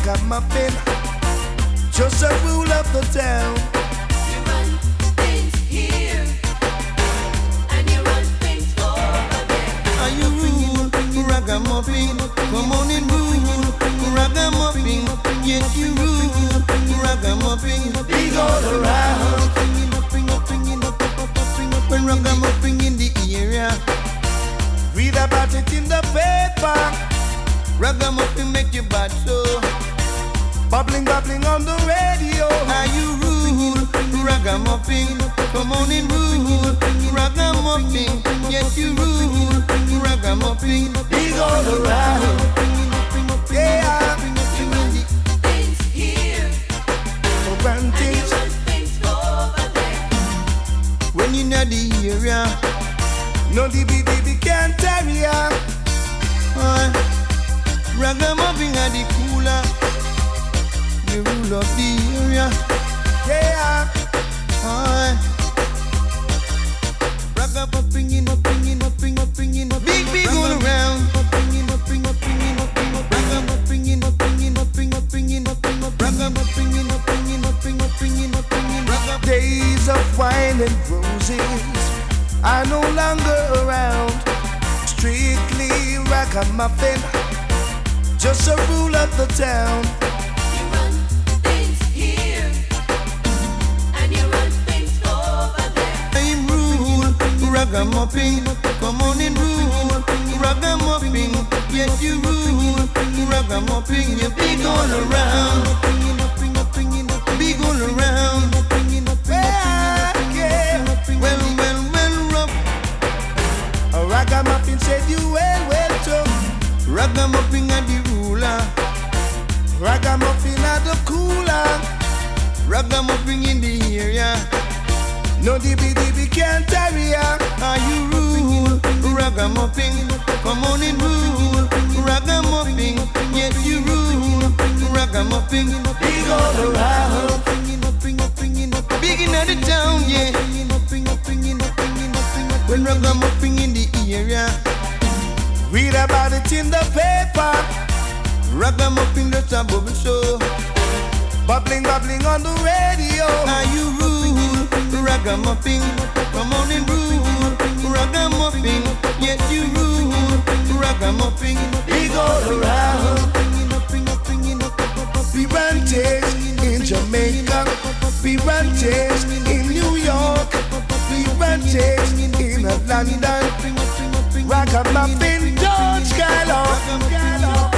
ragamuffin, just a rule of the town. You run things here, and you run things over there. Are you rule, ragamuffin? Come on and rule, ragamuffin. Yes, you rule, ragamuffin. Big all around. When ragamuffin in the area, Read about it in the paper. ragamuffin make you bad so. Bubbling, bubbling on the radio. Are you rule, ragamuffin? Come on and rule, ragamuffin. Yes, you rule, ragamuffin. Big all around. Yeah. Things here, Run and you things. run things over there. When you know the area, No DB can't tarry ya. ragamuffin are the cooler, the rule of the area. Yeah. Ragamuffin in, big all around. Days of wine and roses are no longer around. Strictly ragamuffin, just a rule of the town. You run things here, and you run things over there. I'm rule, ragamuffin. Come on and rule, ragamuffin. Yes, you rule, ragamuffin. You big all around, big all around. Yeah. Well, rough. A ragamuffin said you well too. Ragamuffin are the ruler, Ragamuffin are the cooler. ragamuffin in the area. No DB can't tarry ya. Are you rule, ragamuffin? Come on and rule, ragamuffin. Yes, you rule, ragamuffin. Big all around. Big in the town, yeah. When ragamuffin in the area, Read about it in the paper. ragamuffin just a bubble show. Bubbling, bubbling on the radio. Are you rule, ragamuffin? Come on and rule, ragamuffin. Yes, you rule, ragamuffin. Big all around. We run things in Jamaica. We run things in New York. We run things in London. Ragamuffin, George Gallo.